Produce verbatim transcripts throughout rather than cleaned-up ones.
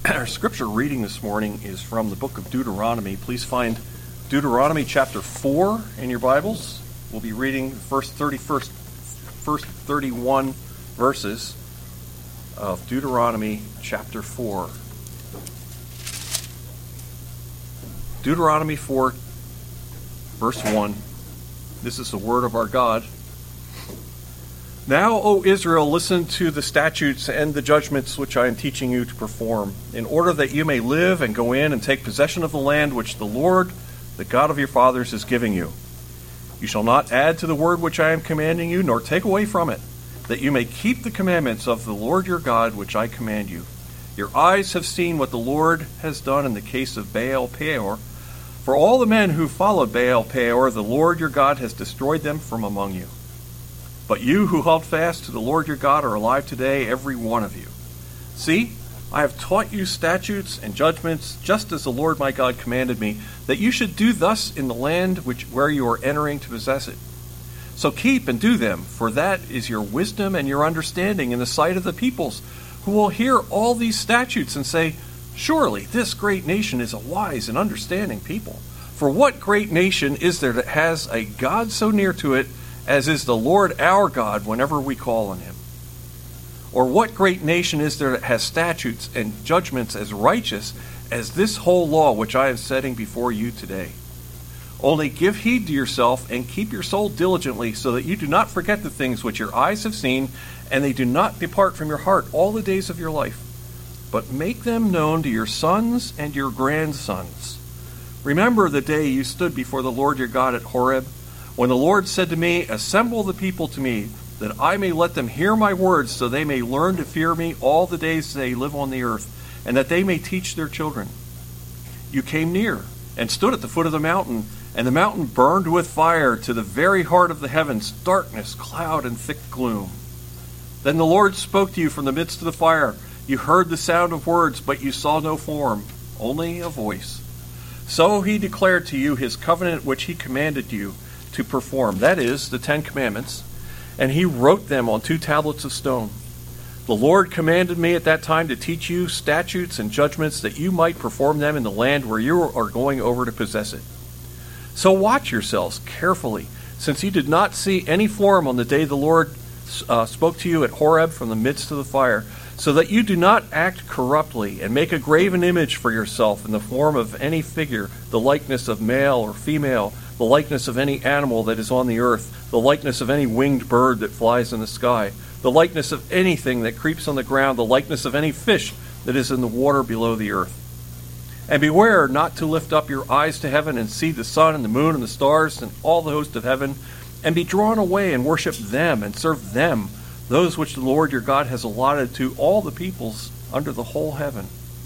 Our scripture reading this morning is from the book of Deuteronomy. Please find Deuteronomy chapter four in your Bibles. We'll be reading the first thirty-first, first thirty-one verses of Deuteronomy chapter four. Deuteronomy four, verse one. This is the word of our God. Now, O Israel, listen to the statutes and the judgments which I am teaching you to perform, in order that you may live and go in and take possession of the land which the Lord, the God of your fathers, is giving you. You shall not add to the word which I am commanding you, nor take away from it, that you may keep the commandments of the Lord your God which I command you. Your eyes have seen what the Lord has done in the case of Baal Peor. For all the men who followed Baal Peor, the Lord your God has destroyed them from among you. But you who held fast to the Lord your God are alive today, every one of you. See, I have taught you statutes and judgments, just as the Lord my God commanded me, that you should do thus in the land which where you are entering to possess it. So keep and do them, for that is your wisdom and your understanding in the sight of the peoples, who will hear all these statutes and say, surely this great nation is a wise and understanding people. For what great nation is there that has a God so near to it, as is the Lord our God whenever we call on him? Or what great nation is there that has statutes and judgments as righteous as this whole law which I am setting before you today? Only give heed to yourself and keep your soul diligently, so that you do not forget the things which your eyes have seen, and they do not depart from your heart all the days of your life. But make them known to your sons and your grandsons. Remember the day you stood before the Lord your God at Horeb, when the Lord said to me, assemble the people to me, that I may let them hear my words, so they may learn to fear me all the days they live on the earth, and that they may teach their children. You came near, and stood at the foot of the mountain, and the mountain burned with fire to the very heart of the heavens, darkness, cloud, and thick gloom. Then the Lord spoke to you from the midst of the fire. You heard the sound of words, but you saw no form, only a voice. So he declared to you his covenant which he commanded you to perform, that is, the Ten Commandments, and he wrote them on two tablets of stone. The Lord commanded me at that time to teach you statutes and judgments, that you might perform them in the land where you are going over to possess it. So watch yourselves carefully, since you did not see any form on the day the Lord uh, spoke to you at Horeb from the midst of the fire, so that you do not act corruptly and make a graven image for yourself in the form of any figure, the likeness of male or female, the likeness of any animal that is on the earth, the likeness of any winged bird that flies in the sky, the likeness of anything that creeps on the ground, the likeness of any fish that is in the water below the earth. And beware not to lift up your eyes to heaven and see the sun and the moon and the stars and all the host of heaven, and be drawn away and worship them and serve them, those which the Lord your God has allotted to all the peoples under the whole heaven.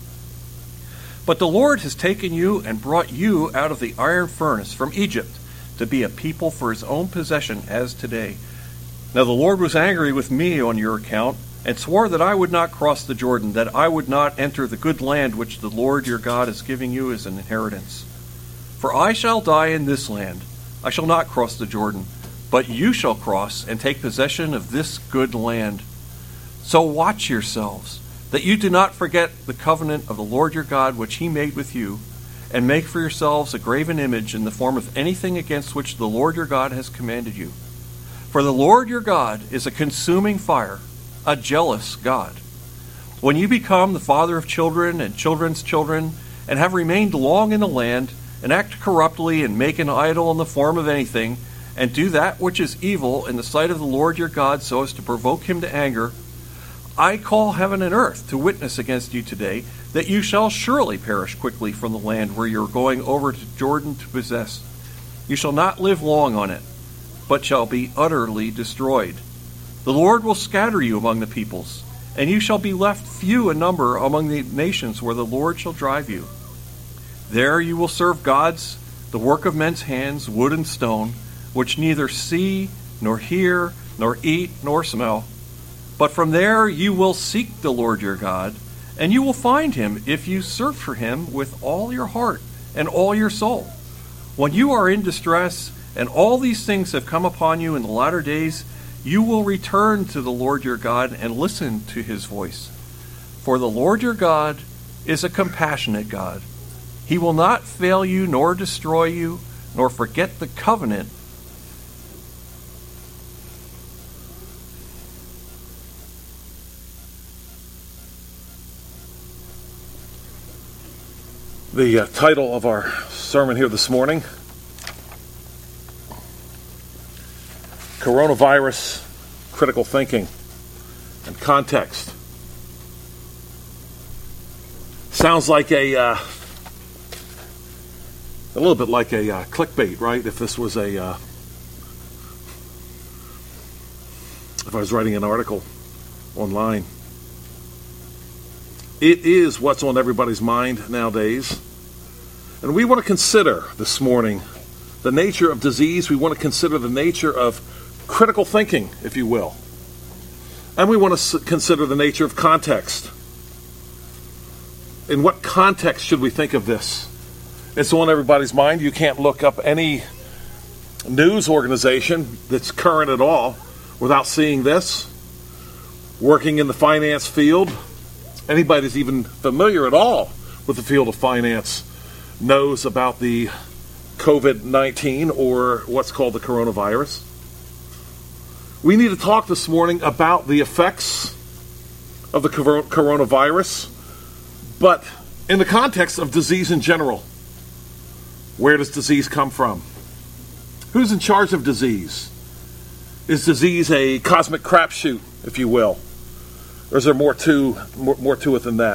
But the Lord has taken you and brought you out of the iron furnace from Egypt to be a people for his own possession as today. Now the Lord was angry with me on your account, and swore that I would not cross the Jordan, that I would not enter the good land which the Lord your God is giving you as an inheritance. For I shall die in this land. I shall not cross the Jordan, but you shall cross and take possession of this good land. So watch yourselves, that you do not forget the covenant of the Lord your God which he made with you, and make for yourselves a graven image in the form of anything against which the Lord your God has commanded you. For the Lord your God is a consuming fire, a jealous God. When you become the father of children and children's children, and have remained long in the land, and act corruptly, and make an idol in the form of anything, and do that which is evil in the sight of the Lord your God, so as to provoke him to anger, I call heaven and earth to witness against you today, that you shall surely perish quickly from the land where you are going over to Jordan to possess. You shall not live long on it, but shall be utterly destroyed. The Lord will scatter you among the peoples, and you shall be left few in number among the nations where the Lord shall drive you. There you will serve gods, the work of men's hands, wood and stone, which neither see, nor hear, nor eat, nor smell. But from there you will seek the Lord your God, and you will find him if you search for him with all your heart and all your soul. When you are in distress, and all these things have come upon you in the latter days, you will return to the Lord your God and listen to his voice. For the Lord your God is a compassionate God. He will not fail you nor destroy you, nor forget the covenant. The uh, title of our sermon here this morning, Coronavirus, Critical Thinking and Context. Sounds like a, uh, a little bit like a uh, clickbait, right? If this was a, uh, if I was writing an article online. It is what's on everybody's mind nowadays. And we want to consider this morning the nature of disease. We want to consider the nature of critical thinking, if you will. And we want to consider the nature of context. In what context should we think of this? It's on everybody's mind. You can't look up any news organization that's current at all without seeing this. Working in the finance field, anybody that's even familiar at all with the field of finance knows about the covid nineteen, or what's called the coronavirus. We need to talk this morning about the effects of the coronavirus, but in the context of disease in general. Where does disease come from? Who's in charge of disease? Is disease a cosmic crapshoot, if you will? Or is there more to more, more to it than that?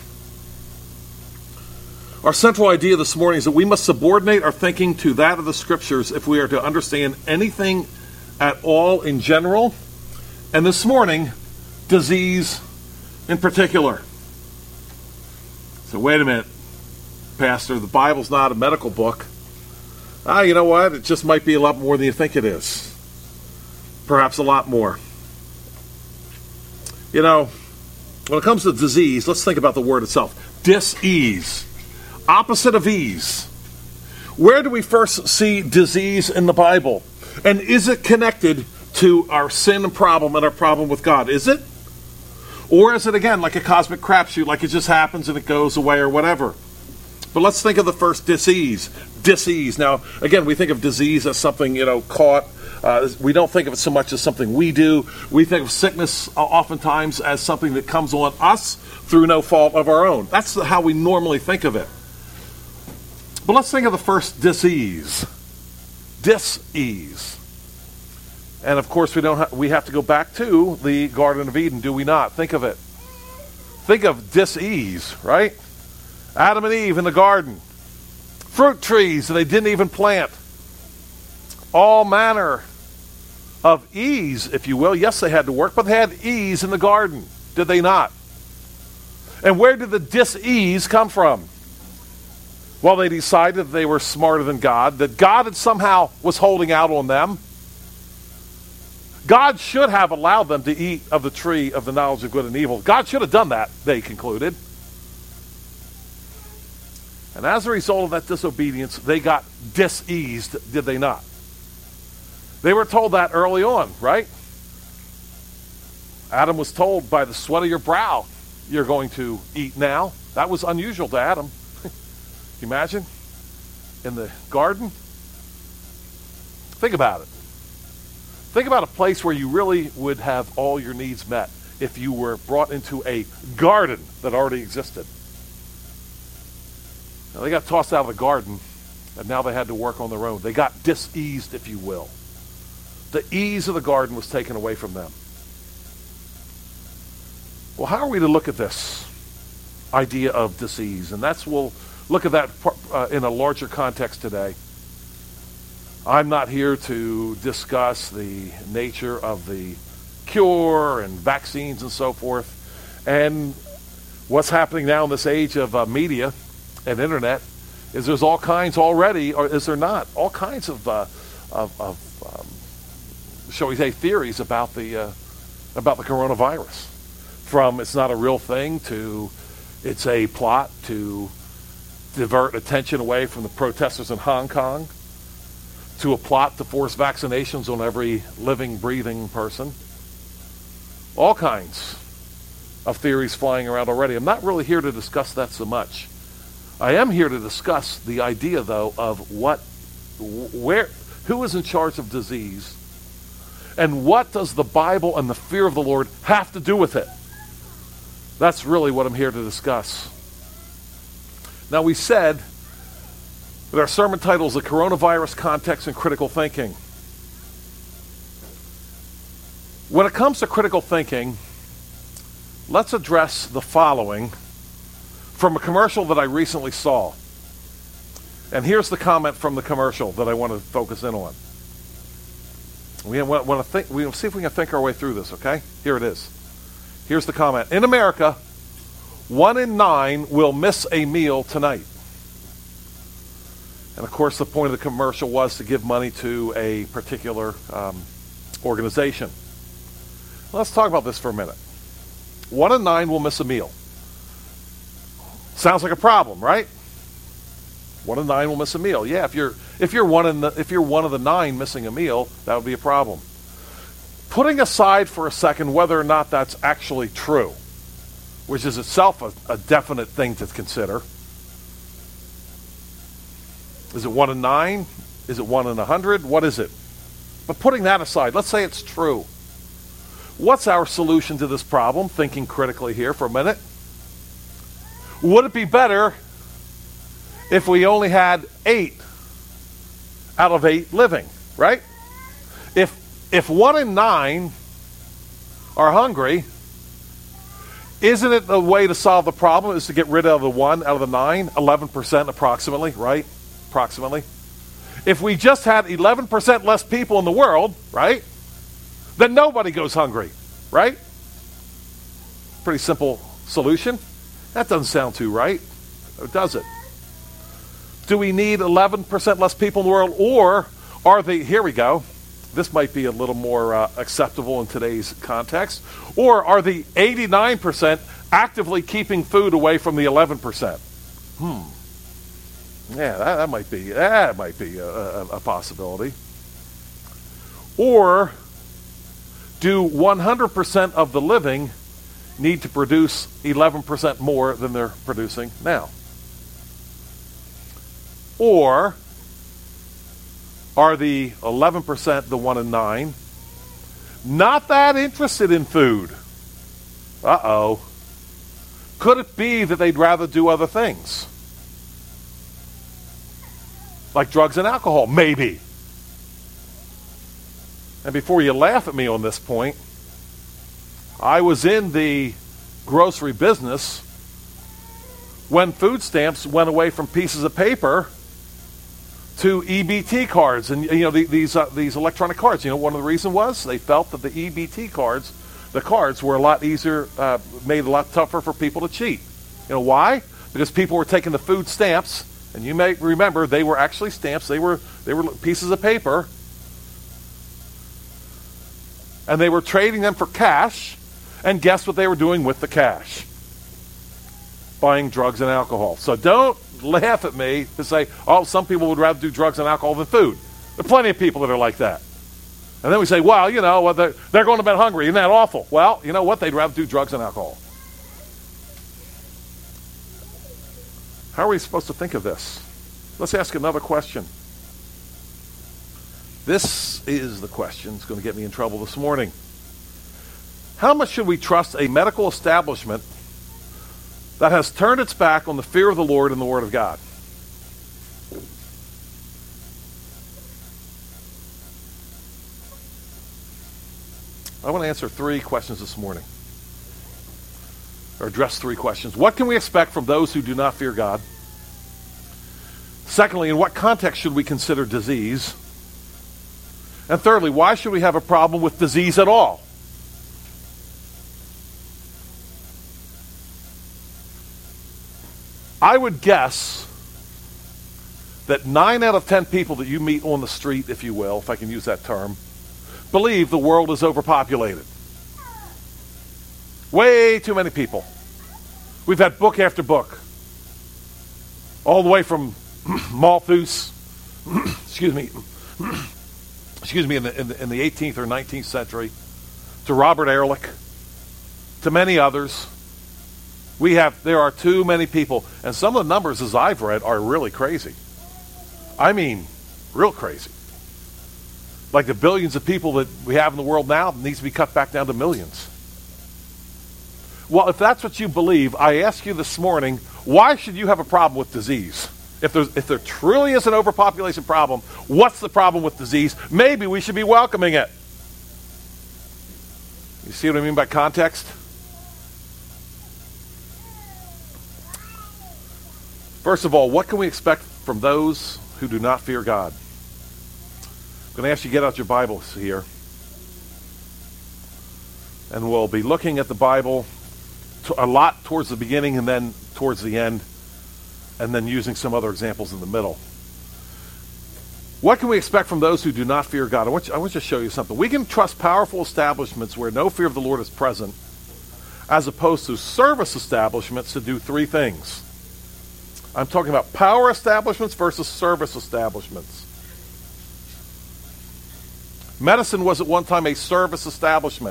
Our central idea this morning is that we must subordinate our thinking to that of the Scriptures if we are to understand anything at all in general, and this morning, disease in particular. So wait a minute, Pastor, the Bible's not a medical book. Ah, you know what? It just might be a lot more than you think it is. Perhaps a lot more. You know, when it comes to disease, let's think about the word itself. Dis-ease. Opposite of ease. Where do we first see disease in the Bible? And is it connected to our sin and problem and our problem with God? Is it? Or is it, again, like a cosmic crapshoot, like it just happens and it goes away or whatever? But let's think of the first disease. Disease. Now, again, we think of disease as something, you know, caught. Uh, we don't think of it so much as something we do. We think of sickness uh, oftentimes as something that comes on us through no fault of our own. That's how we normally think of it. But let's think of the first disease. Dis-ease. And of course, we don't. Ha- we have to go back to the Garden of Eden, do we not? Think of it. Think of dis-ease, right? Adam and Eve in the garden. Fruit trees that they didn't even plant. All manner of ease, if you will. Yes, they had to work, but they had ease in the garden, did they not? And where did the dis-ease come from? Well, they decided that they were smarter than God, that God had somehow was holding out on them. God should have allowed them to eat of the tree of the knowledge of good and evil. God should have done that, they concluded. And as a result of that disobedience, they got dis-eased, did they not? They were told that early on, right? Adam was told, by the sweat of your brow, you're going to eat now. That was unusual to Adam. Can you imagine? In the garden? Think about it. Think about a place where you really would have all your needs met if you were brought into a garden that already existed. Now, they got tossed out of the garden, and now they had to work on their own. They got dis-eased, if you will. The ease of the garden was taken away from them. Well, how are we to look at this idea of disease? And that's, we'll look at that uh, in a larger context today. I'm not here to discuss the nature of the cure and vaccines and so forth. And what's happening now in this age of uh, media and internet is there's all kinds already, or is there not, all kinds of, uh, of, of um, shall we say, theories about the uh, about the coronavirus. From it's not a real thing to it's a plot to divert attention away from the protesters in Hong Kong, to a plot to force vaccinations on every living, breathing person. All kinds. of theories flying around already. I'm not really here to discuss that so much. I am here to discuss the idea, though, of what, where, who is in charge of disease, and what does the Bible and the fear of the Lord have to do with it? That's really what I'm here to discuss. Now, we said that our sermon title is The Coronavirus Context and Critical Thinking. When it comes to critical thinking, let's address the following from a commercial that I recently saw. And here's the comment from the commercial that I want to focus in on. We want to think, we see if we can think our way through this, okay? Here it is. Here's the comment. In America, one in nine will miss a meal tonight. And of course, the point of the commercial was to give money to a particular um, organization. Let's talk about this for a minute. One in nine will miss a meal. Sounds like a problem, right? One in nine will miss a meal. Yeah, if you're if you're one in the if you're one of the nine missing a meal, that would be a problem. Putting aside for a second whether or not that's actually true, which is itself a, a definite thing to consider. Is it one in nine? Is it one in a hundred? What is it? But putting that aside, let's say it's true. What's our solution to this problem? Thinking critically here for a minute. Would it be better if we only had eight out of eight living, right? If if one in nine are hungry, isn't it the way to solve the problem is to get rid of the one out of the nine? eleven percent approximately, right? Approximately. If we just had eleven percent less people in the world, right? Then nobody goes hungry, right? Pretty simple solution. That doesn't sound too right, does it? Do we need eleven percent less people in the world, or are they, here we go, this might be a little more uh, acceptable in today's context, or are the eighty-nine percent actively keeping food away from the eleven percent? Hmm. Yeah, that, that might be, that might be a, a, a possibility. Or do one hundred percent of the living need to produce eleven percent more than they're producing now? Or are the eleven percent, the one in nine, not that interested in food? Uh-oh. Could it be that they'd rather do other things? Like drugs and alcohol? Maybe. And before you laugh at me on this point, I was in the grocery business when food stamps went away from pieces of paper to E B T cards, and you know the, these uh, these electronic cards. You know, one of the reasons was they felt that the E B T cards, the cards were a lot easier, uh, made it a lot tougher for people to cheat. You know why? Because people were taking the food stamps, and you may remember they were actually stamps. They were they were pieces of paper, and they were trading them for cash. And guess what they were doing with the cash? Buying drugs and alcohol. So don't laugh at me to say, oh, some people would rather do drugs and alcohol than food. There are plenty of people that are like that. And then we say, well, you know, they're, they're going to bed hungry. Isn't that awful? Well, you know what? They'd rather do drugs and alcohol. How are we supposed to think of this? Let's ask another question. This is the question that's going to get me in trouble this morning. How much should we trust a medical establishment that has turned its back on the fear of the Lord and the Word of God? I want to answer three questions this morning, or address three questions. What can we expect from those who do not fear God? Secondly, in what context should we consider disease? And thirdly, why should we have a problem with disease at all? I would guess that nine out of ten people that you meet on the street, if you will, if I can use that term, believe the world is overpopulated. Way too many people. We've had book after book, all the way from Malthus, excuse me, excuse me, in the, in the in the eighteenth or nineteenth century, to Robert Ehrlich, to many others, We have, there are too many people. And some of the numbers, as I've read, are really crazy. I mean, real crazy. Like the billions of people that we have in the world now needs to be cut back down to millions. Well, if that's what you believe, I ask you this morning, why should you have a problem with disease? If, there's, if there truly is an overpopulation problem, what's the problem with disease? Maybe we should be welcoming it. You see what I mean by context? First of all, what can we expect from those who do not fear God? I'm going to ask you to get out your Bibles here. And we'll be looking at the Bible a lot towards the beginning and then towards the end, and then using some other examples in the middle. What can we expect from those who do not fear God? I want you, I want you to show you something. We can trust powerful establishments where no fear of the Lord is present, as opposed to service establishments to do three things. I'm talking about power establishments versus service establishments. Medicine was at one time a service establishment.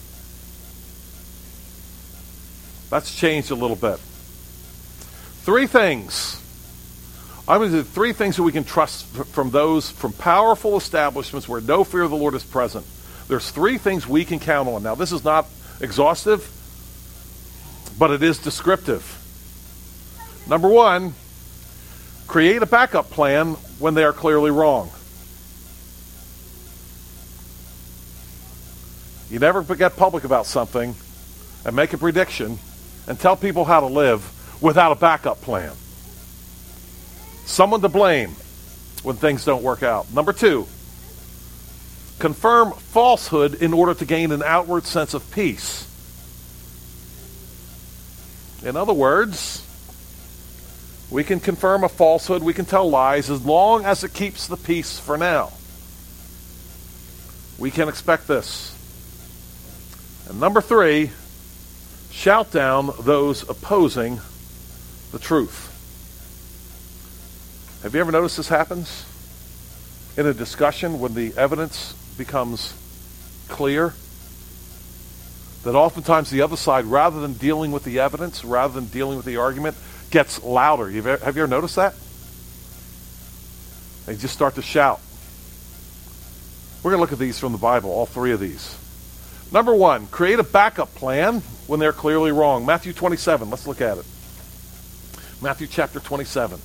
That's changed a little bit. Three things. I'm going to do three things that we can trust from those, from powerful establishments where no fear of the Lord is present. There's three things we can count on. Now, this is not exhaustive, but it is descriptive. Number one, create a backup plan when they are clearly wrong. You never get public about something and make a prediction and tell people how to live without a backup plan. Someone to blame when things don't work out. Number two, confirm falsehood in order to gain an outward sense of peace. In other words, we can confirm a falsehood, we can tell lies, as long as it keeps the peace for now. We can expect this. And number three, shout down those opposing the truth. Have you ever noticed this happens in a discussion when the evidence becomes clear? That oftentimes the other side, rather than dealing with the evidence, rather than dealing with the argument, gets louder. You've ever, have you ever noticed that? They just start to shout. We're going to look at these from the Bible, all three of these. Number one, create a backup plan when they're clearly wrong. Matthew twenty-seven, let's look at it. Matthew chapter twenty-seven.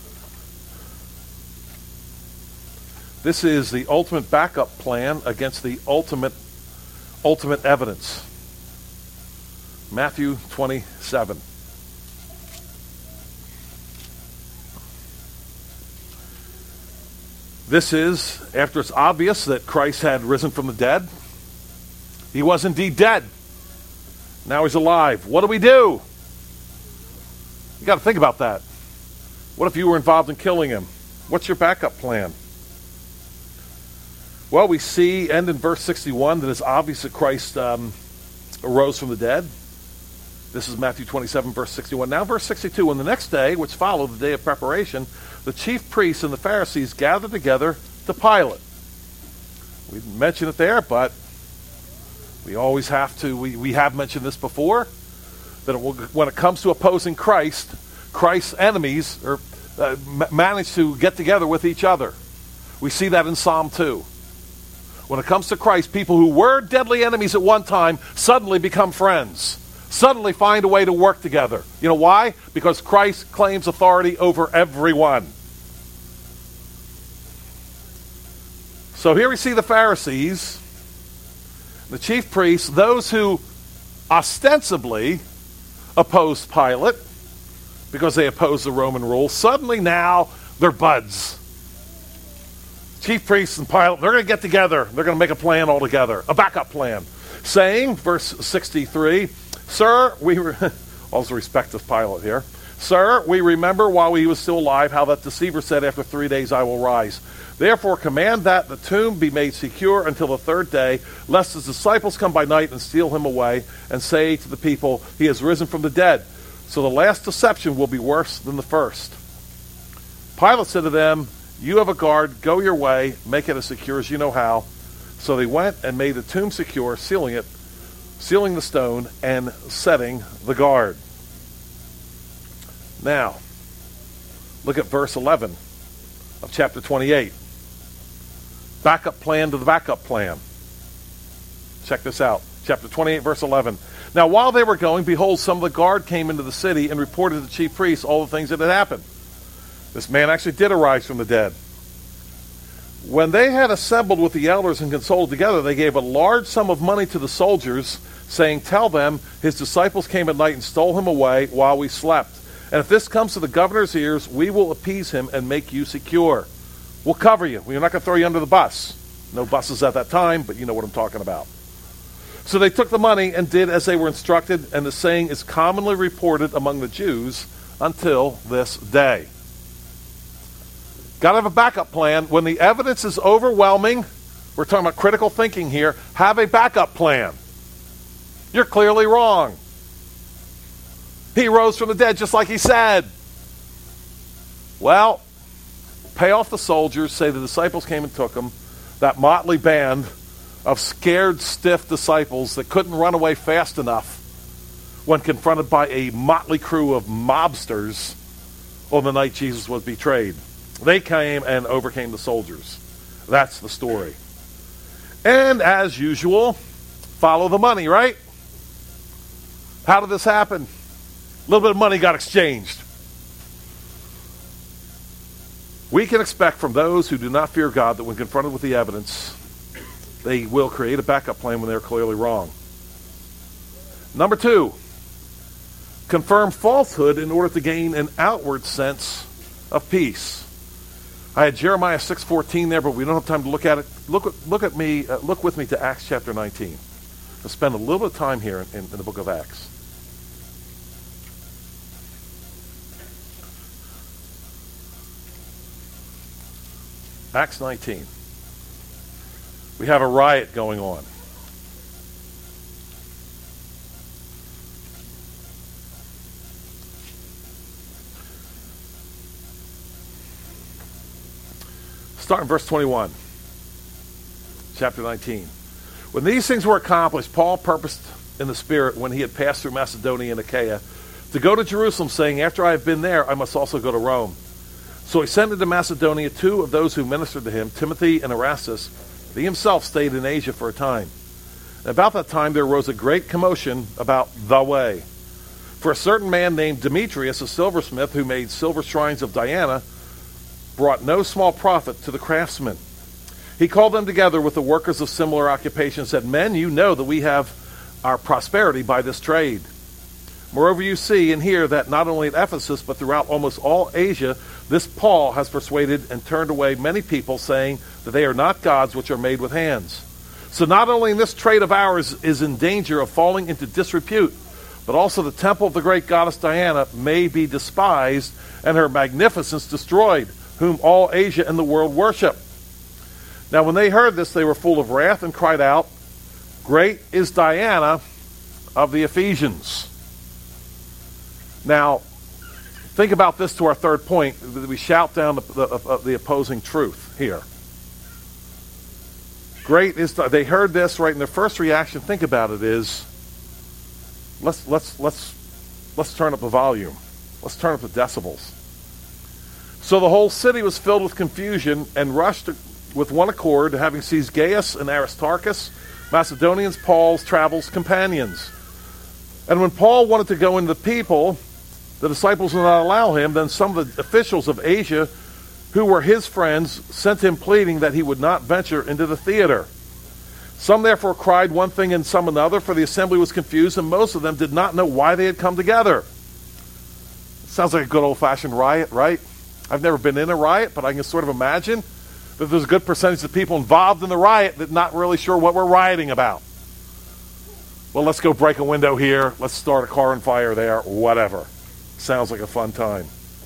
This is the ultimate backup plan against the ultimate, ultimate evidence. Matthew twenty-seven. This is after it's obvious that Christ had risen from the dead. He was indeed dead. Now he's alive. What do we do? You got to think about that. What if you were involved in killing him? What's your backup plan? Well, we see, end in verse sixty-one, that it's obvious that Christ um, arose from the dead. This is Matthew twenty-seven, verse sixty-one. Now, verse sixty-two, on the next day, which followed the day of preparation, the chief priests and the Pharisees gathered together to Pilate. We didn't mention it there, but we always have to, we, we have mentioned this before, that it will, when it comes to opposing Christ, Christ's enemies are, uh, manage to get together with each other. We see that in Psalm two. When it comes to Christ, people who were deadly enemies at one time suddenly become friends. Suddenly find a way to work together. You know why? Because Christ claims authority over everyone. So here we see the Pharisees, the chief priests, those who ostensibly opposed Pilate because they opposed the Roman rule. Suddenly now they're buds. Chief priests and Pilate, they're going to get together. They're going to make a plan all together, a backup plan. Saying, verse sixty-three, Sir, we, re- all the respect of Pilate here, Sir, we remember while he was still alive how that deceiver said, after three days I will rise. Therefore command that the tomb be made secure until the third day, lest his disciples come by night and steal him away, and say to the people, he has risen from the dead. So the last deception will be worse than the first. Pilate said to them, You have a guard, go your way, make it as secure as you know how. So they went and made the tomb secure, sealing it, sealing the stone, and setting the guard. Now, look at verse eleven of chapter twenty-eight. Backup plan to the backup plan. Check this out. Chapter twenty-eight, verse eleven. Now, while they were going, behold, some of the guard came into the city and reported to the chief priests all the things that had happened. This man actually did arise from the dead. When they had assembled with the elders and consulted together, they gave a large sum of money to the soldiers, saying, tell them, his disciples came at night and stole him away while we slept. And if this comes to the governor's ears, we will appease him and make you secure. We'll cover you. We're not going to throw you under the bus. No buses at that time, but you know what I'm talking about. So they took the money and did as they were instructed, and the saying is commonly reported among the Jews until this day. Got to have a backup plan. When the evidence is overwhelming, we're talking about critical thinking here, have a backup plan. You're clearly wrong. He rose from the dead just like he said. Well, pay off the soldiers, say the disciples came and took him, that motley band of scared, stiff disciples that couldn't run away fast enough when confronted by a motley crew of mobsters on the night Jesus was betrayed. They came and overcame the soldiers. That's the story. And as usual, follow the money, right? How did this happen? A little bit of money got exchanged. We can expect from those who do not fear God that when confronted with the evidence, they will create a backup plan when they're clearly wrong. Number two, confirm falsehood in order to gain an outward sense of peace. I had Jeremiah six fourteen there, but we don't have time to look at it. Look, look at me. Uh, look with me to Acts chapter nineteen. Let's spend a little bit of time here in, in, in the book of Acts. Acts nineteen. We have a riot going on. Start in verse twenty-one, chapter nineteen. When these things were accomplished, Paul purposed in the Spirit, when he had passed through Macedonia and Achaia, to go to Jerusalem, saying, after I have been there, I must also go to Rome. So he sent into Macedonia two of those who ministered to him, Timothy and Erastus. He himself stayed in Asia for a time. And about that time there arose a great commotion about the way. For a certain man named Demetrius, a silversmith, who made silver shrines of Diana, brought no small profit to the craftsmen. He called them together with the workers of similar occupations, and said, men, you know that we have our prosperity by this trade. Moreover, you see and hear that not only at Ephesus, but throughout almost all Asia, this Paul has persuaded and turned away many people, saying that they are not gods which are made with hands. So not only in this trade of ours is in danger of falling into disrepute, but also the temple of the great goddess Diana may be despised, and her magnificence destroyed, whom all Asia and the world worship. Now when they heard this, they were full of wrath and cried out, great is Diana of the Ephesians. Now, think about this to our third point. We shout down the, the, the opposing truth here. Great is, they heard this, right, and their first reaction, think about it, is let's let's let's let's turn up the volume. Let's turn up the decibels. So the whole city was filled with confusion and rushed with one accord, having seized Gaius and Aristarchus, Macedonians, Paul's travels companions. And when Paul wanted to go into the people, the disciples would not allow him. Then some of the officials of Asia, who were his friends, sent him pleading that he would not venture into the theater. Some therefore cried one thing and some another, for the assembly was confused, and most of them did not know why they had come together. Sounds like a good old-fashioned riot, right? I've never been in a riot, but I can sort of imagine that there's a good percentage of people involved in the riot that not really sure what we're rioting about. Well, let's go break a window here. Let's start a car on fire there, whatever. Sounds like a fun time.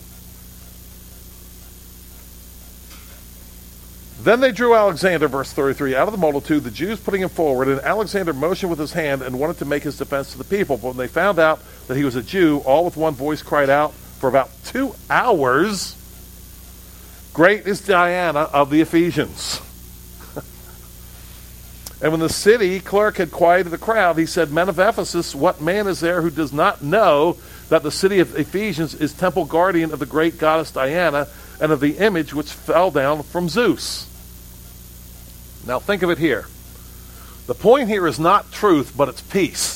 Then they drew Alexander, verse thirty-three, out of the multitude, the Jews putting him forward, and Alexander motioned with his hand and wanted to make his defense to the people. But when they found out that he was a Jew, all with one voice cried out for about two hours, great is Diana of the Ephesians. And when the city clerk had quieted the crowd, he said, men of Ephesus, what man is there who does not know that the city of Ephesians is temple guardian of the great goddess Diana and of the image which fell down from Zeus. Now think of it here. The point here is not truth, but it's peace.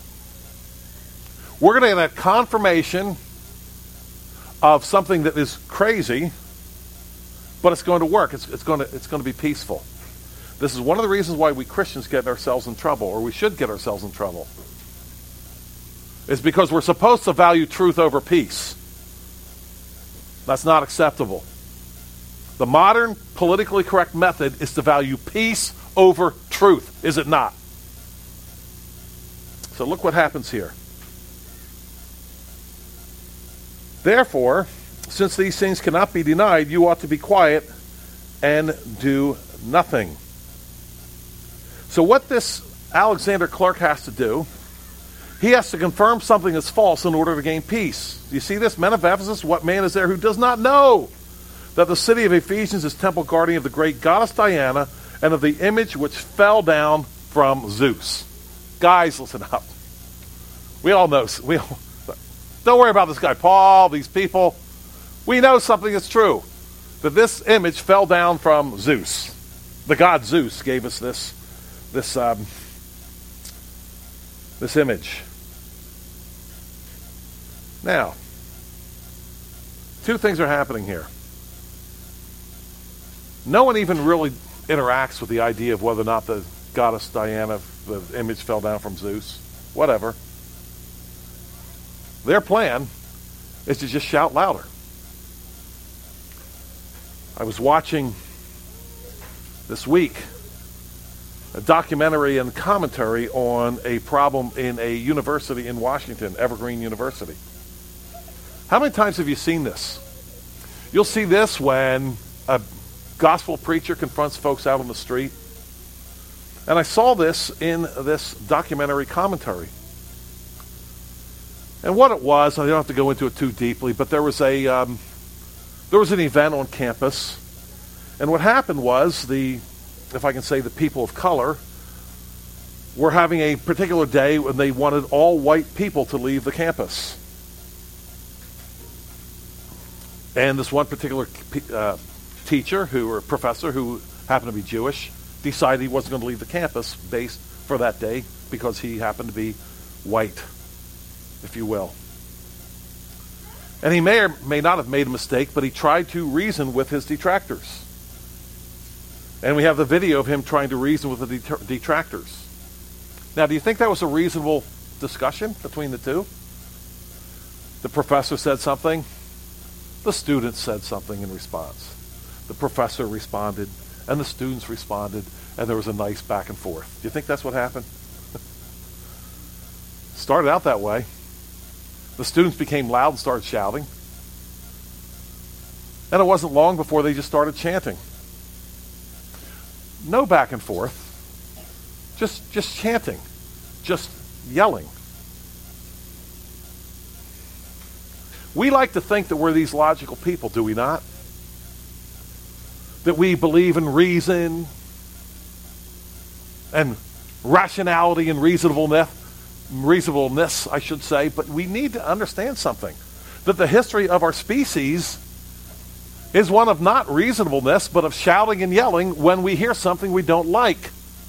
We're going to get a confirmation of something that is crazy, but it's going to work. It's, it's going to, it's going to be peaceful. This is one of the reasons why we Christians get ourselves in trouble, or we should get ourselves in trouble. It's because we're supposed to value truth over peace. That's not acceptable. The modern politically correct method is to value peace over truth, is it not? So look what happens here. Therefore, since these things cannot be denied, you ought to be quiet and do nothing. So what this Alexander Clark has to do, he has to confirm something that's false in order to gain peace. Do you see this? Men of Ephesus, what man is there who does not know that the city of Ephesians is temple guardian of the great goddess Diana and of the image which fell down from Zeus? Guys, listen up. We all know. We all, don't worry about this guy Paul, these people. We know something that's true. That this image fell down from Zeus. The god Zeus gave us this, this, um, this image. Now, two things are happening here. No one even really interacts with the idea of whether or not the goddess Diana, the image fell down from Zeus. Whatever. Their plan is to just shout louder. I was watching this week a documentary and commentary on a problem in a university in Washington, Evergreen University. How many times have you seen this? You'll see this when a gospel preacher confronts folks out on the street. And I saw this in this documentary commentary. And what it was, I don't have to go into it too deeply, but there was a um, there was an event on campus, and what happened was the, if I can say, the people of color were having a particular day when they wanted all white people to leave the campus. And this one particular uh, teacher, who or professor, who happened to be Jewish, decided he wasn't going to leave the campus based for that day because he happened to be white, if you will. And he may or may not have made a mistake, but he tried to reason with his detractors. And we have the video of him trying to reason with the det- detractors. Now, do you think that was a reasonable discussion between the two? The professor said something. The students said something in response. The professor responded, and the students responded, and there was a nice back and forth. Do you think that's what happened? Started out that way. The students became loud and started shouting. And it wasn't long before they just started chanting. No back and forth. Just, just chanting. Just yelling. We like to think that we're these logical people, do we not? That we believe in reason and rationality and reasonableness, reasonableness, I should say, but we need to understand something. That the history of our species is one of not reasonableness, but of shouting and yelling when we hear something we don't like.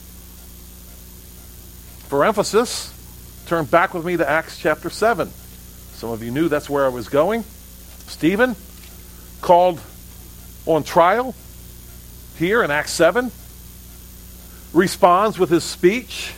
For emphasis, turn back with me to Acts chapter seven. Some of you knew that's where I was going. Stephen, called on trial here in Acts seven, responds with his speech.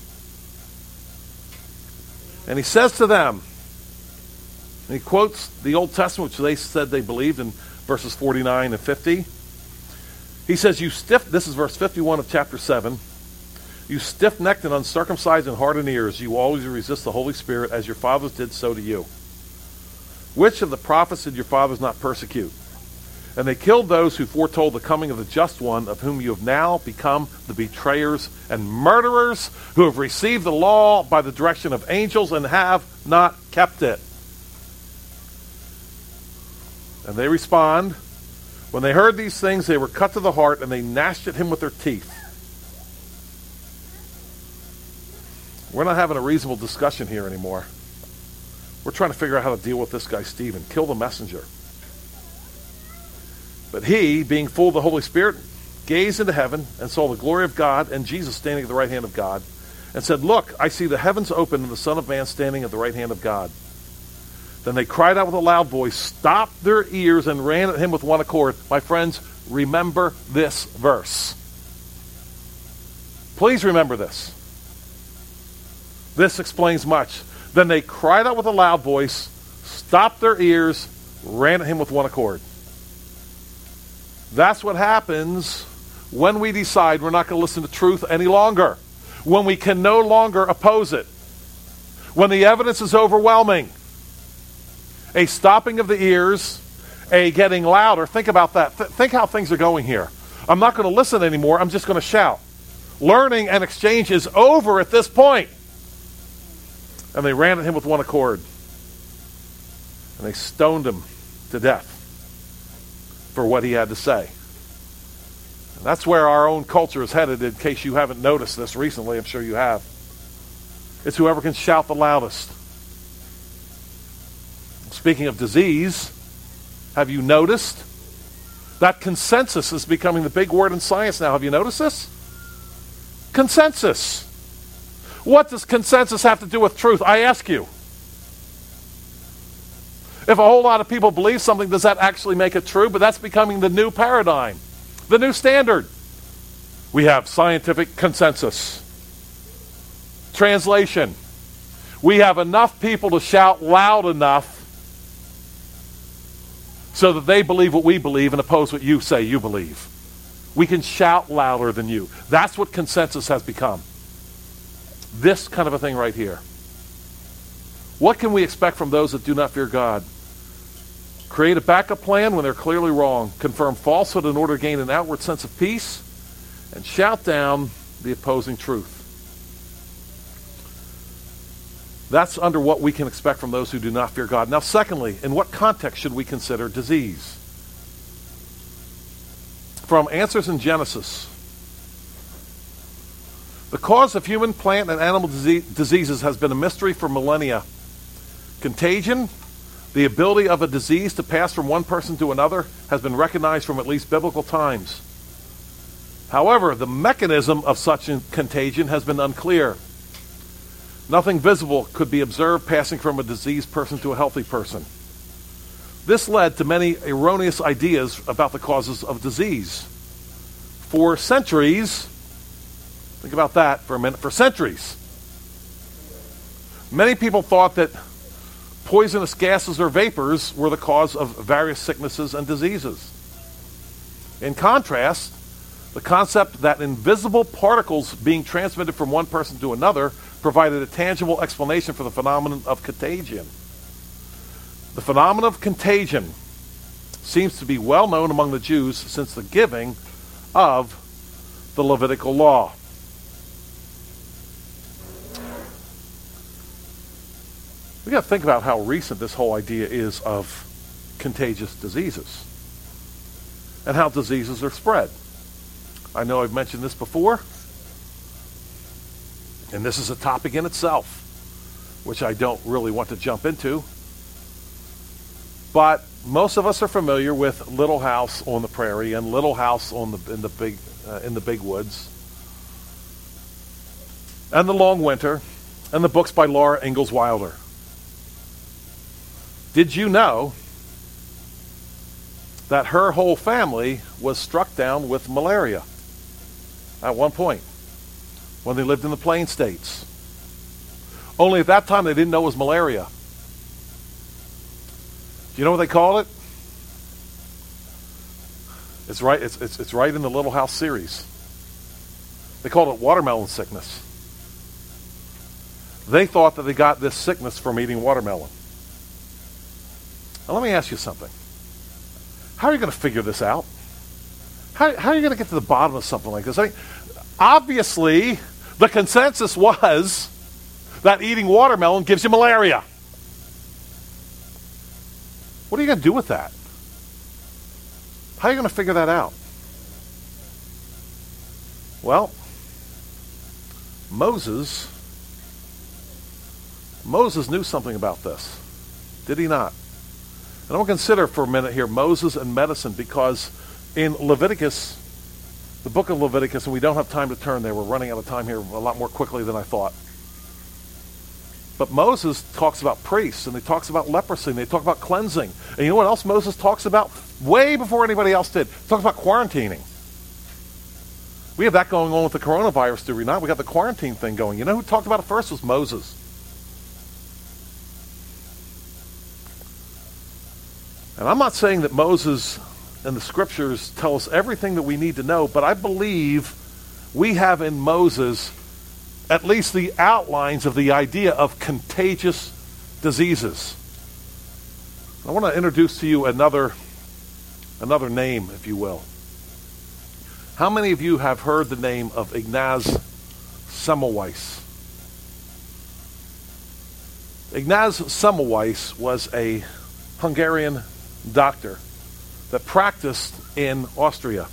And he says to them, and he quotes the Old Testament, which they said they believed, in verses forty-nine and fifty. He says, "You stiff," this is verse fifty-one of chapter seven, "You stiff-necked and uncircumcised in heart and ears, you always resist the Holy Spirit, as your fathers did so to you. Which of the prophets did your fathers not persecute? And they killed those who foretold the coming of the just one, of whom you have now become the betrayers and murderers, who have received the law by the direction of angels and have not kept it." And they respond, "When they heard these things, they were cut to the heart, and they gnashed at him with their teeth." We're not having a reasonable discussion here anymore. We're trying to figure out how to deal with this guy, Stephen. Kill the messenger. But he, being full of the Holy Spirit, gazed into heaven and saw the glory of God and Jesus standing at the right hand of God, and said, "Look, I see the heavens open and the Son of Man standing at the right hand of God." Then they cried out with a loud voice, stopped their ears, and ran at him with one accord. My friends, remember this verse. Please remember this. This explains much. Then they cried out with a loud voice, stopped their ears, ran at him with one accord. That's what happens when we decide we're not going to listen to truth any longer. When we can no longer oppose it. When the evidence is overwhelming. A stopping of the ears, a getting louder. Think about that. Th- think how things are going here. I'm not going to listen anymore. I'm just going to shout. Learning and exchange is over at this point. And they ran at him with one accord. And they stoned him to death for what he had to say. And that's where our own culture is headed, in case you haven't noticed this recently. I'm sure you have. It's whoever can shout the loudest. Speaking of disease, have you noticed that consensus is becoming the big word in science now? Have you noticed this? Consensus. What does consensus have to do with truth? I ask you. If a whole lot of people believe something, does that actually make it true? But that's becoming the new paradigm, the new standard. We have scientific consensus. Translation. We have enough people to shout loud enough so that they believe what we believe and oppose what you say you believe. We can shout louder than you. That's what consensus has become. This kind of a thing right here. What can we expect from those that do not fear God? Create a backup plan when they're clearly wrong. Confirm falsehood in order to gain an outward sense of peace. And shout down the opposing truth. That's under what we can expect from those who do not fear God. Now, secondly, in what context should we consider disease? From Answers in Genesis. The cause of human, plant, and animal disease, diseases has been a mystery for millennia. Contagion, the ability of a disease to pass from one person to another, has been recognized from at least biblical times. However, the mechanism of such contagion has been unclear. Nothing visible could be observed passing from a diseased person to a healthy person. This led to many erroneous ideas about the causes of disease. For centuries, think about that for a minute, for centuries, many people thought that poisonous gases or vapors were the cause of various sicknesses and diseases. In contrast, the concept that invisible particles being transmitted from one person to another provided a tangible explanation for the phenomenon of contagion. The phenomenon of contagion seems to be well known among the Jews since the giving of the Levitical law. We got to think about how recent this whole idea is of contagious diseases and how diseases are spread. I know I've mentioned this before, and this is a topic in itself, which I don't really want to jump into. But most of us are familiar with Little House on the Prairie and Little House on the in the big uh, in the big woods, and The Long Winter, and the books by Laura Ingalls Wilder. Did you know that her whole family was struck down with malaria at one point when they lived in the Plain States? Only at that time they didn't know it was malaria. Do you know what they called it? It's right, it's, it's, it's right in the Little House series. They called it watermelon sickness. They thought that they got this sickness from eating watermelon. Now let me ask you something. How are you going to figure this out? How, how are you going to get to the bottom of something like this? I mean, obviously, the consensus was that eating watermelon gives you malaria. What are you going to do with that? How are you going to figure that out? Well, Moses, Moses knew something about this. Did he not? And I want to consider for a minute here Moses and medicine, because in Leviticus, the book of Leviticus, and we don't have time to turn there. We're running out of time here a lot more quickly than I thought. But Moses talks about priests, and he talks about leprosy, and they talk about cleansing. And you know what else Moses talks about way before anybody else did? He talks about quarantining. We have that going on with the coronavirus, do we not? We got the quarantine thing going. You know who talked about it first was Moses. And I'm not saying that Moses and the scriptures tell us everything that we need to know, but I believe we have in Moses at least the outlines of the idea of contagious diseases. I want to introduce to you another, another name, if you will. How many of you have heard the name of Ignaz Semmelweis? Ignaz Semmelweis was a Hungarian doctor that practiced in Austria.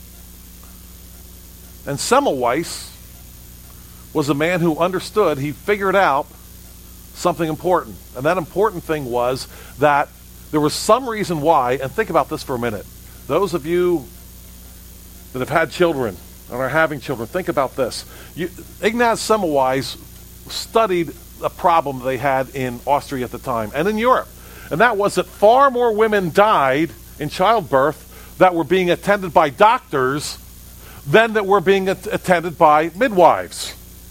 And Semmelweis was a man who understood, he figured out something important. And that important thing was that there was some reason why, and think about this for a minute. Those of you that have had children and are having children, think about this. You, Ignaz Semmelweis studied a problem they had in Austria at the time and in Europe. And that was that far more women died in childbirth that were being attended by doctors than that were being at- attended by midwives.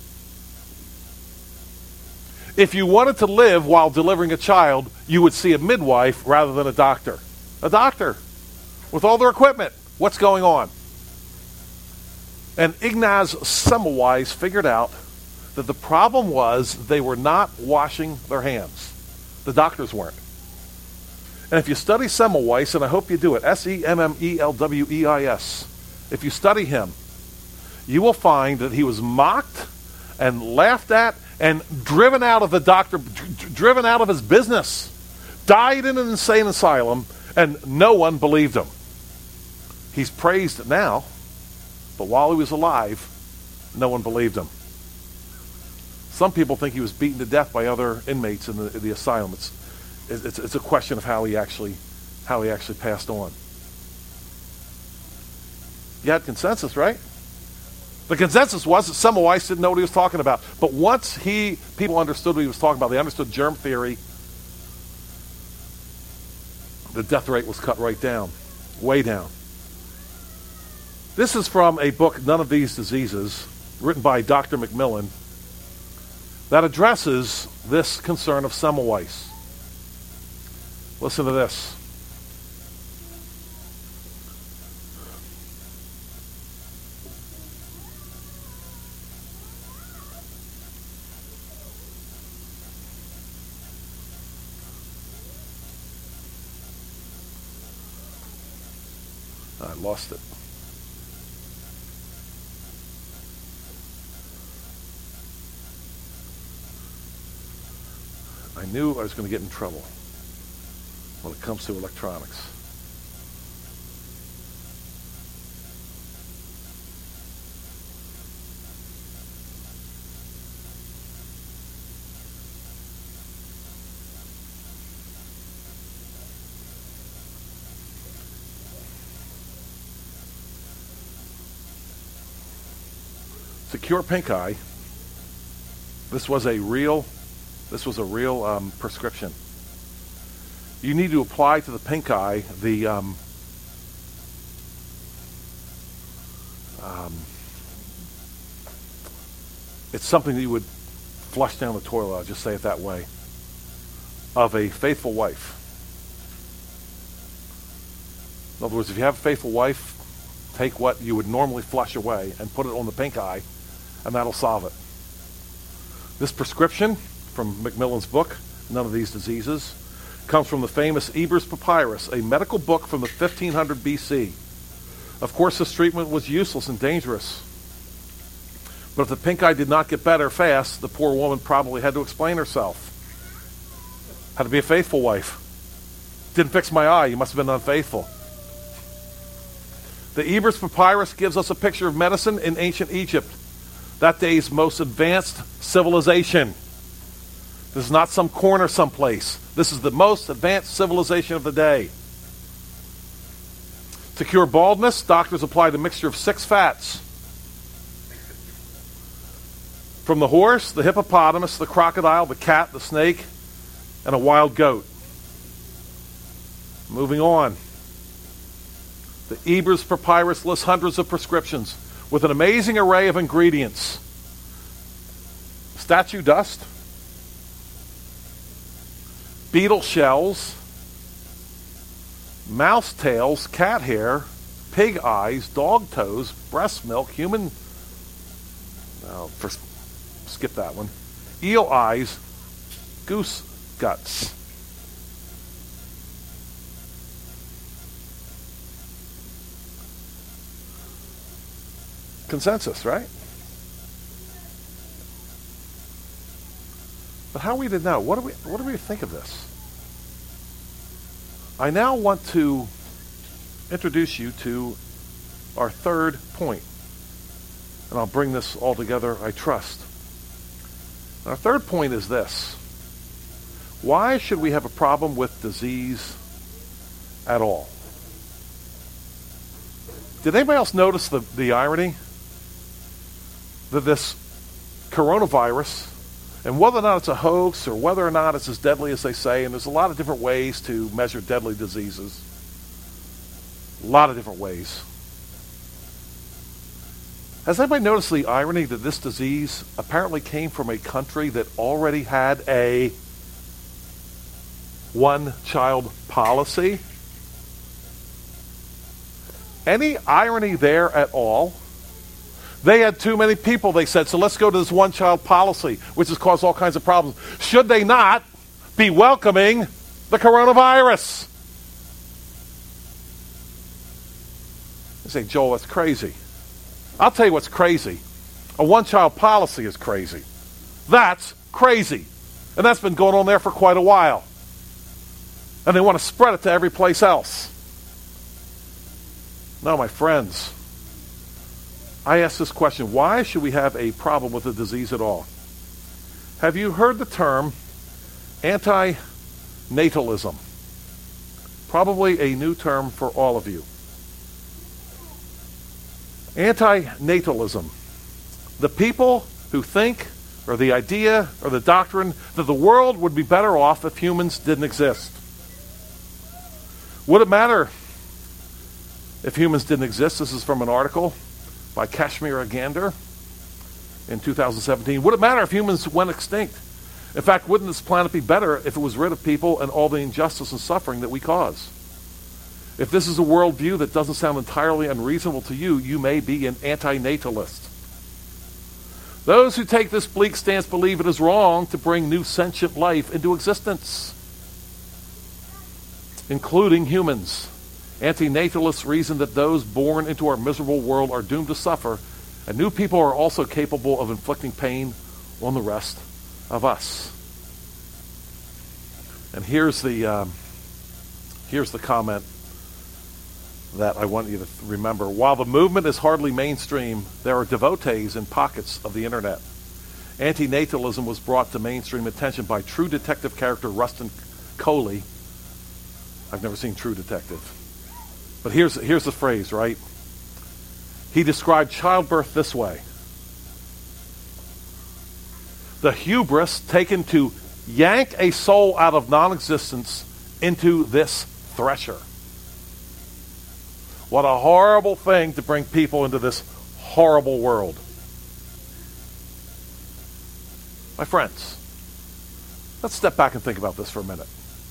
If you wanted to live while delivering a child, you would see a midwife rather than a doctor. A doctor with all their equipment. What's going on? And Ignaz Semmelweis figured out that the problem was they were not washing their hands. The doctors weren't. And if you study Semmelweis, and I hope you do it, S E M M E L W E I S, if you study him, you will find that he was mocked and laughed at and driven out of the doctor, d- driven out of his business, died in an insane asylum, and no one believed him. He's praised now, but while he was alive, no one believed him. Some people think he was beaten to death by other inmates in the, in the asylum. It's, it's, it's a question of how he actually, how he actually passed on. You had consensus, right? The consensus was that Semmelweis didn't know what he was talking about. But once he, people understood what he was talking about, they understood germ theory, the death rate was cut right down, way down. This is from a book, None of These Diseases, written by Doctor Macmillan, that addresses this concern of Semmelweis. Listen to this. I lost it. I knew I was going to get in trouble when it comes to electronics. Secure Pink Eye. This was a real, this was a real um, prescription. You need to apply to the pink eye the um, um, it's something that you would flush down the toilet. I'll just say it that way. Of a faithful wife. In other words, if you have a faithful wife, take what you would normally flush away and put it on the pink eye, and that'll solve it. This prescription from Macmillan's book, None of These Diseases, comes from the famous Ebers Papyrus, a medical book from the fifteen hundred B C. Of course, this treatment was useless and dangerous. But if the pink eye did not get better fast, the poor woman probably had to explain herself. Had to be a faithful wife. Didn't fix my eye, you must have been unfaithful. The Ebers Papyrus gives us a picture of medicine in ancient Egypt, that day's most advanced civilization. This is not some corner someplace. This is the most advanced civilization of the day. To cure baldness, doctors applied a mixture of six fats. From the horse, the hippopotamus, the crocodile, the cat, the snake, and a wild goat. Moving on. The Ebers Papyrus lists hundreds of prescriptions with an amazing array of ingredients. Statue dust, beetle shells, mouse tails, cat hair, pig eyes, dog toes, breast milk, human... No, first, skip that one. Eel eyes, goose guts. Consensus, right? But how are we to know? What do we what do we think of this? I now want to introduce you to our third point. And I'll bring this all together, I trust. Our third point is this. Why should we have a problem with disease at all? Did anybody else notice the, the irony? That this coronavirus, and whether or not it's a hoax or whether or not it's as deadly as they say, and there's a lot of different ways to measure deadly diseases. A lot of different ways. Has anybody noticed the irony that this disease apparently came from a country that already had a one-child policy? Any irony there at all? They had too many people, they said, so let's go to this one-child policy, which has caused all kinds of problems. Should they not be welcoming the coronavirus? You say, Joel, that's crazy. I'll tell you what's crazy. A one-child policy is crazy. That's crazy. And that's been going on there for quite a while. And they want to spread it to every place else. No, my friends. I ask this question, why should we have a problem with the disease at all? Have you heard the term anti-natalism? Probably a new term for all of you. Anti-natalism. The people who think, or the idea, or the doctrine, that the world would be better off if humans didn't exist. Would it matter if humans didn't exist? This is from an article by Kashmir Gander in two thousand seventeen. Would it matter if humans went extinct? In fact, wouldn't this planet be better if it was rid of people and all the injustice and suffering that we cause? If this is a worldview that doesn't sound entirely unreasonable to you, you may be an anti-natalist. Those who take this bleak stance believe it is wrong to bring new sentient life into existence, including humans. Anti-natalists reason that those born into our miserable world are doomed to suffer, and new people are also capable of inflicting pain on the rest of us. And here's the um, here's the comment that I want you to remember. While the movement is hardly mainstream, there are devotees in pockets of the internet. Anti-natalism was brought to mainstream attention by True Detective character Rustin Coley. I've never seen True Detective. But here's, here's the phrase, right? He described childbirth this way. The hubris taken to yank a soul out of non-existence into this thresher. What a horrible thing to bring people into this horrible world. My friends, let's step back and think about this for a minute.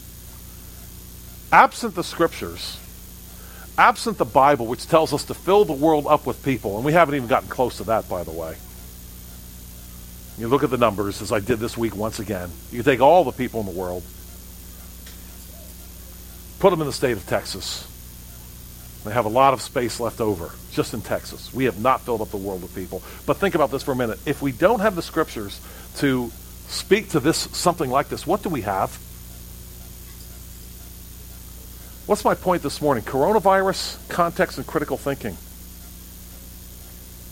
Absent the scriptures, absent the Bible, which tells us to fill the world up with people, and we haven't even gotten close to that, by the way. You look at the numbers, as I did this week once again. You take all the people in the world, put them in the state of Texas. They have a lot of space left over, just in Texas. We have not filled up the world with people. But think about this for a minute. If we don't have the scriptures to speak to this, something like this, what do we have? What's my point this morning? Coronavirus, context, and critical thinking.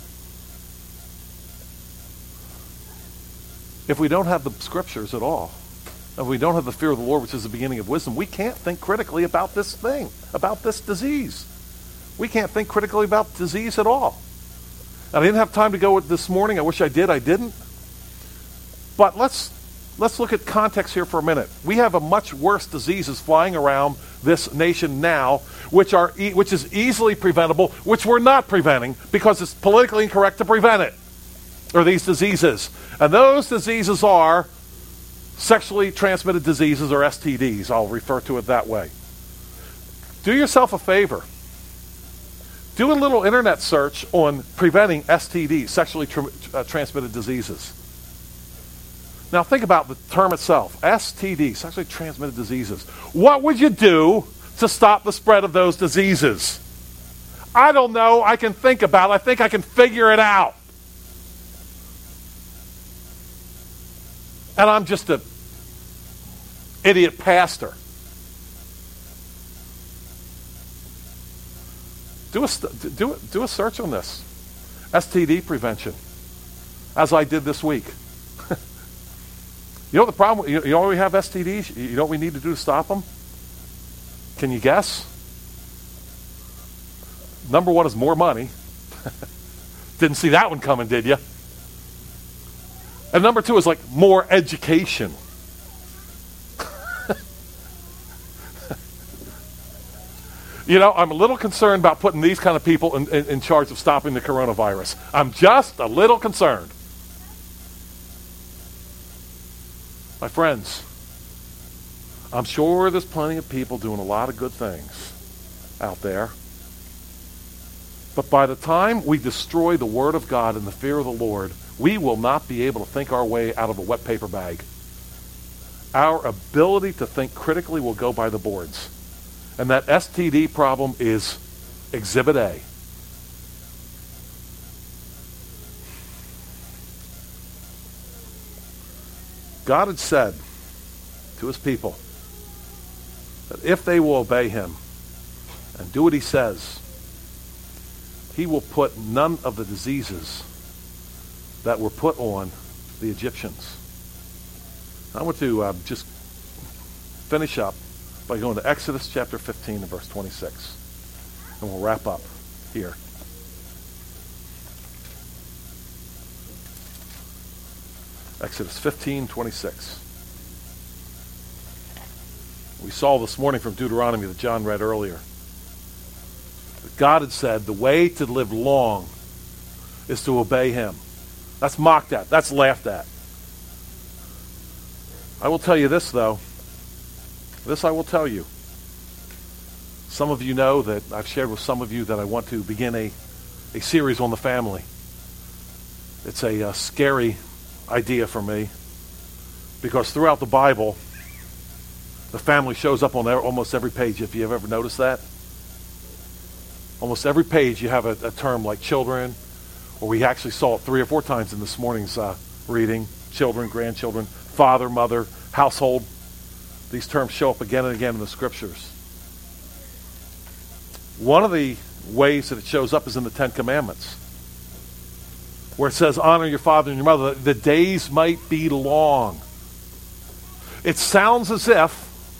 If we don't have the scriptures at all, if we don't have the fear of the Lord, which is the beginning of wisdom, we can't think critically about this thing, about this disease. We can't think critically about disease at all. And I didn't have time to go with this morning. I wish I did. I didn't. But let's let's look at context here for a minute. We have a much worse diseases flying around this nation now, which are e- which is easily preventable, which we're not preventing because it's politically incorrect to prevent it, or these diseases. And those diseases are sexually transmitted diseases, or S T Ds. I'll refer to it that way. Do yourself a favor. Do a little internet search on preventing S T Ds, sexually tr- uh, transmitted diseases. Now think about the term itself, S T D, sexually transmitted diseases. What would you do to stop the spread of those diseases? I don't know. I can think about it. I think I can figure it out. And I'm just an idiot pastor. Do a, do, do a search on this. S T D prevention. As I did this week. You know what the problem, you know why we have S T Ds? You know what we need to do to stop them? Can you guess? Number one is more money. Didn't see that one coming, did you? And number two is like more education. You know, I'm a little concerned about putting these kind of people in, in, in charge of stopping the coronavirus. I'm just a little concerned. My friends, I'm sure there's plenty of people doing a lot of good things out there. But by the time we destroy the Word of God and the fear of the Lord, we will not be able to think our way out of a wet paper bag. Our ability to think critically will go by the boards. And that S T D problem is Exhibit A. God had said to his people that if they will obey him and do what he says, he will put none of the diseases that were put on the Egyptians. I want to uh, just finish up by going to Exodus chapter fifteen and verse twenty-six. And we'll wrap up here. Exodus fifteen, twenty-six. We saw this morning from Deuteronomy that John read earlier. That God had said the way to live long is to obey him. That's mocked at. That's laughed at. I will tell you this, though. This I will tell you. Some of you know that I've shared with some of you that I want to begin a, a series on the family. It's a uh, scary idea for me because throughout the Bible, the family shows up on there, almost every page. If you have ever noticed that, almost every page you have a, a term like children, or we actually saw it three or four times in this morning's uh, reading: children, grandchildren, father, mother, household. These terms show up again and again in the scriptures. One of the ways that it shows up is in the Ten Commandments, where it says, honor your father and your mother, that the days might be long. It sounds as if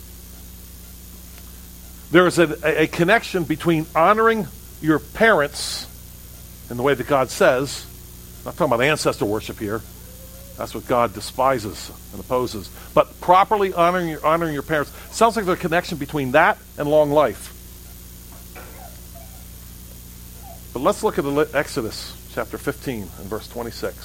there is a, a connection between honoring your parents in the way that God says. I'm not talking about ancestor worship here. That's what God despises and opposes. But properly honoring your, honoring your parents. Sounds like there's a connection between that and long life. But let's look at the Exodus chapter fifteen and verse twenty-six.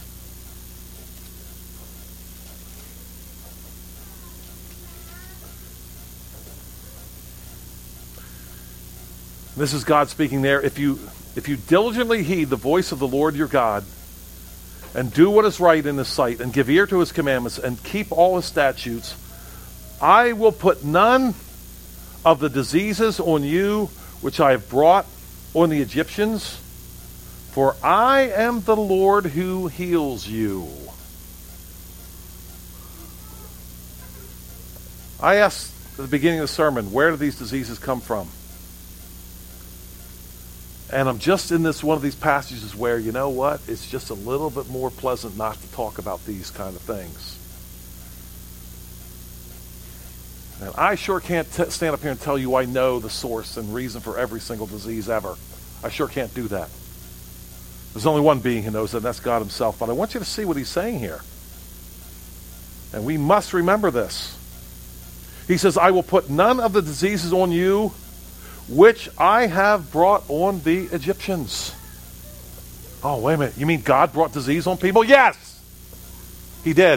This is God speaking there. If you if you diligently heed the voice of the Lord your God, and do what is right in his sight, and give ear to his commandments, and keep all his statutes, I will put none of the diseases on you which I have brought on the Egyptians, for I am the Lord who heals you. I asked at the beginning of the sermon, where do these diseases come from? And I'm just in this one of these passages where, you know what, it's just a little bit more pleasant not to talk about these kind of things. And I sure can't t- stand up here and tell you I know the source and reason for every single disease ever. I sure can't do that. There's only one being who knows that, and that's God himself. But I want you to see what he's saying here. And we must remember this. He says, I will put none of the diseases on you which I have brought on the Egyptians. Oh, wait a minute. You mean God brought disease on people? Yes, he did.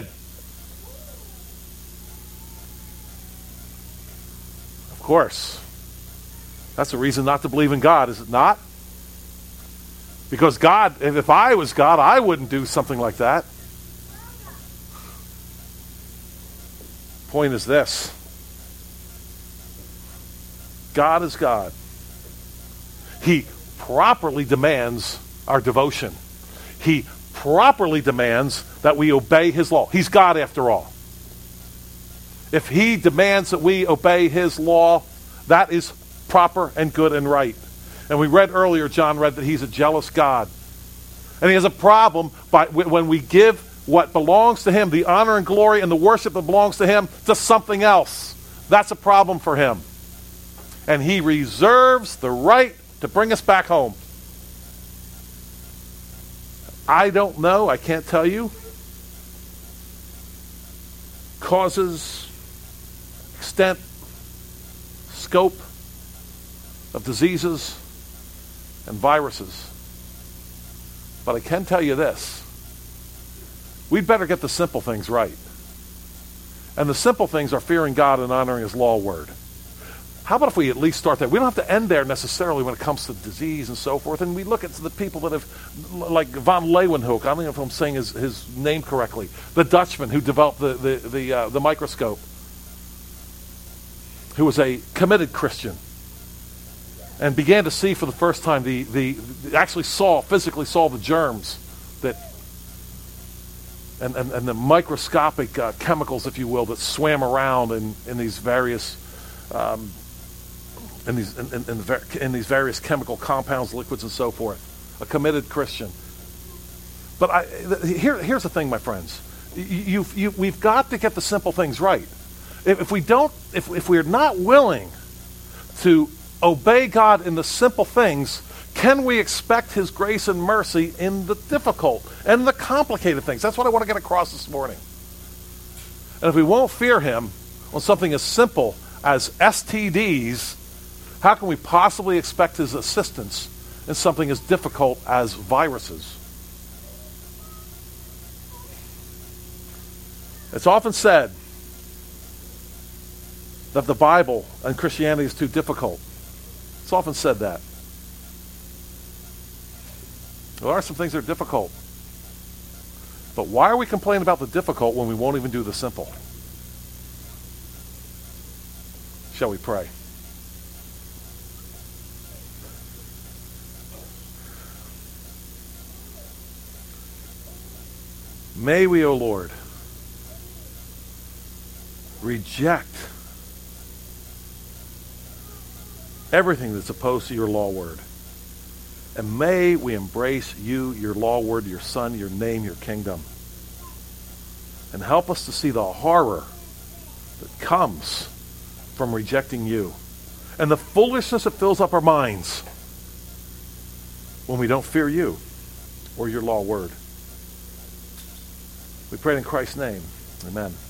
Of course. That's a reason not to believe in God, is it not? Because God, if I was God, I wouldn't do something like that. Point is this. God is God. He properly demands our devotion. He properly demands that we obey his law. He's God after all. If he demands that we obey his law, that is proper and good and right. And we read earlier, John read that he's a jealous God. And he has a problem by when we give what belongs to him, the honor and glory and the worship that belongs to him, to something else. That's a problem for him. And he reserves the right to bring us back home. I don't know, I can't tell you. Causes, extent, scope of diseases and viruses. But I can tell you this. We'd better get the simple things right. And the simple things are fearing God and honoring his law word. How about if we at least start there? We don't have to end there necessarily when it comes to disease and so forth. And we look at the people that have, like von Leeuwenhoek, I don't know if I'm saying his, his name correctly, the Dutchman who developed the, the, the, uh, the microscope, who was a committed Christian and began to see for the first time, the, the, the actually saw, physically saw the germs that, and, and, and the microscopic uh, chemicals, if you will, that swam around in, in these various um, in these in, in, in, the, in these various chemical compounds, liquids, and so forth. A committed Christian. But I, here, here's the thing, my friends. You, you, we've got to get the simple things right. If, if we don't, if, if we're not willing to obey God in the simple things, can we expect his grace and mercy in the difficult and the complicated things? That's what I want to get across this morning. And if we won't fear him on something as simple as S T Ds, how can we possibly expect his assistance in something as difficult as viruses? It's often said that the Bible and Christianity is too difficult. It's often said that. There are some things that are difficult. But why are we complaining about the difficult when we won't even do the simple? Shall we pray? May we, O Lord, reject everything that's opposed to your law word. And may we embrace you, your law word, your son, your name, your kingdom. And help us to see the horror that comes from rejecting you. And the foolishness that fills up our minds when we don't fear you or your law word. We pray in Christ's name. Amen.